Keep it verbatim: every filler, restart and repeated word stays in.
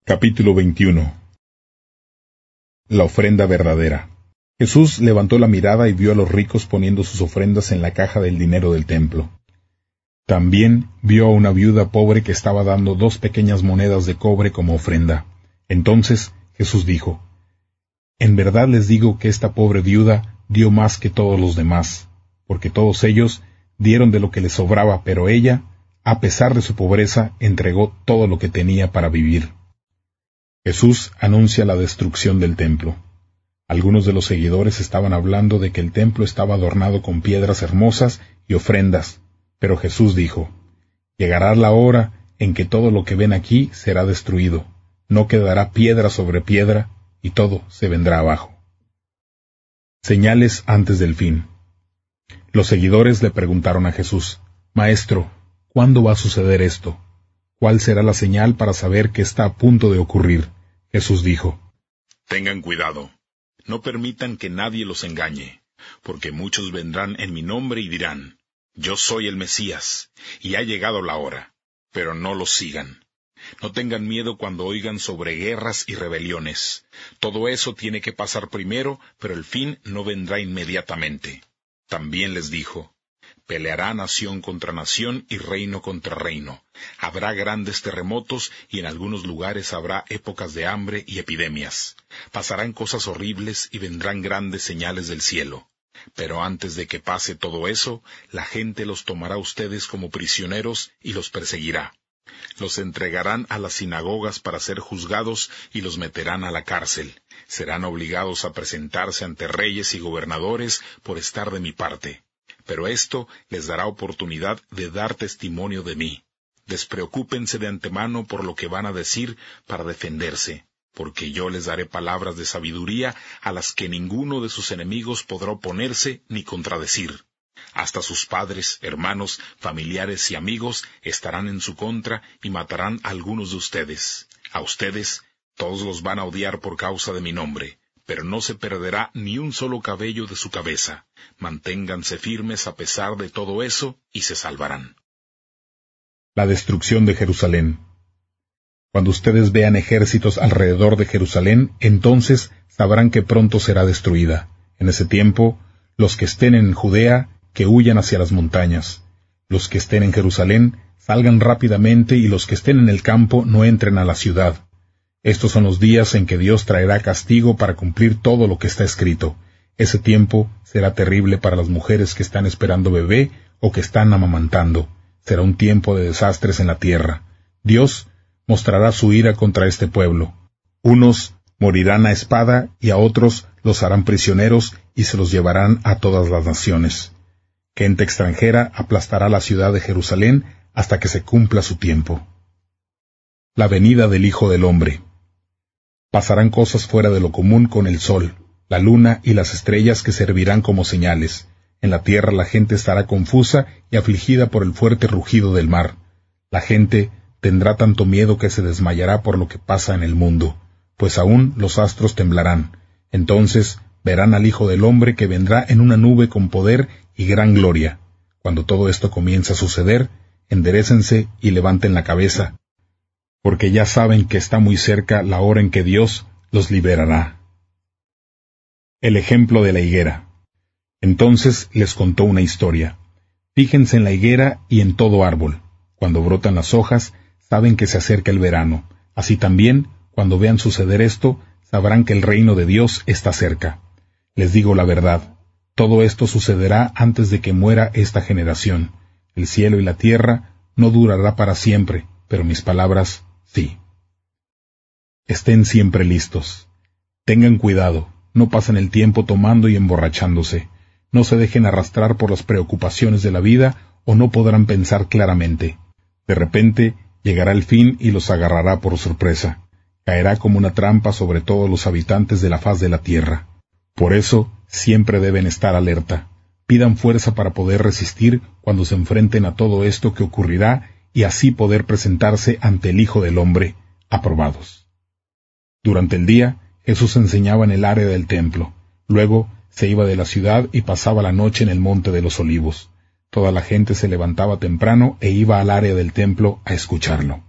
Capítulo veintiuno. La ofrenda verdadera. Jesús levantó la mirada y vio a los ricos poniendo sus ofrendas en la caja del dinero del templo. También vio a una viuda pobre que estaba dando dos pequeñas monedas de cobre como ofrenda. Entonces Jesús dijo: En verdad les digo que esta pobre viuda dio más que todos los demás, porque todos ellos dieron de lo que les sobraba, pero ella, a pesar de su pobreza, entregó todo lo que tenía para vivir. Jesús anuncia la destrucción del templo. Algunos de los seguidores estaban hablando de que el templo estaba adornado con piedras hermosas y ofrendas, pero Jesús dijo: Llegará la hora en que todo lo que ven aquí será destruido, no quedará piedra sobre piedra, y todo se vendrá abajo. Señales antes del fin. Los seguidores le preguntaron a Jesús: Maestro, ¿cuándo va a suceder esto? ¿Cuál será la señal para saber que está a punto de ocurrir? Jesús dijo: Tengan cuidado, no permitan que nadie los engañe, porque muchos vendrán en mi nombre y dirán: Yo soy el Mesías, y ha llegado la hora, pero no los sigan. No tengan miedo cuando oigan sobre guerras y rebeliones. Todo eso tiene que pasar primero, pero el fin no vendrá inmediatamente. También les dijo: Peleará nación contra nación y reino contra reino. Habrá grandes terremotos y en algunos lugares habrá épocas de hambre y epidemias. Pasarán cosas horribles y vendrán grandes señales del cielo. Pero antes de que pase todo eso, la gente los tomará a ustedes como prisioneros y los perseguirá. Los entregarán a las sinagogas para ser juzgados y los meterán a la cárcel. Serán obligados a presentarse ante reyes y gobernadores por estar de mi parte. Pero esto les dará oportunidad de dar testimonio de mí. Despreocúpense de antemano por lo que van a decir para defenderse, porque yo les daré palabras de sabiduría a las que ninguno de sus enemigos podrá oponerse ni contradecir. Hasta sus padres, hermanos, familiares y amigos estarán en su contra y matarán a algunos de ustedes. A ustedes todos los van a odiar por causa de mi nombre, pero no se perderá ni un solo cabello de su cabeza. Manténganse firmes a pesar de todo eso y se salvarán. La destrucción de Jerusalén. Cuando ustedes vean ejércitos alrededor de Jerusalén, entonces sabrán que pronto será destruida. En ese tiempo, los que estén en Judea, que huyan hacia las montañas. Los que estén en Jerusalén, salgan rápidamente, y los que estén en el campo, no entren a la ciudad. Estos son los días en que Dios traerá castigo para cumplir todo lo que está escrito. Ese tiempo será terrible para las mujeres que están esperando bebé o que están amamantando. Será un tiempo de desastres en la tierra. Dios mostrará su ira contra este pueblo. Unos morirán a espada y a otros los harán prisioneros y se los llevarán a todas las naciones. Gente extranjera aplastará la ciudad de Jerusalén hasta que se cumpla su tiempo. La venida del Hijo del Hombre. Pasarán cosas fuera de lo común con el sol, la luna y las estrellas que servirán como señales. En la tierra la gente estará confusa y afligida por el fuerte rugido del mar. La gente tendrá tanto miedo que se desmayará por lo que pasa en el mundo, pues aún los astros temblarán. Entonces verán al Hijo del Hombre que vendrá en una nube con poder y gran gloria. Cuando todo esto comience a suceder, enderécense y levanten la cabeza, porque ya saben que está muy cerca la hora en que Dios los liberará. El ejemplo de la higuera. Entonces les contó una historia. Fíjense en la higuera y en todo árbol. Cuando brotan las hojas, saben que se acerca el verano. Así también, cuando vean suceder esto, sabrán que el reino de Dios está cerca. Les digo la verdad, todo esto sucederá antes de que muera esta generación. El cielo y la tierra no durará para siempre, pero mis palabras sí. Estén siempre listos. Tengan cuidado, no pasen el tiempo tomando y emborrachándose. No se dejen arrastrar por las preocupaciones de la vida o no podrán pensar claramente. De repente llegará el fin y los agarrará por sorpresa. Caerá como una trampa sobre todos los habitantes de la faz de la tierra. Por eso siempre deben estar alerta. Pidan fuerza para poder resistir cuando se enfrenten a todo esto que ocurrirá y así poder presentarse ante el Hijo del Hombre, aprobados. Durante el día, Jesús enseñaba en el área del templo. Luego se iba de la ciudad y pasaba la noche en el monte de los Olivos. Toda la gente se levantaba temprano e iba al área del templo a escucharlo.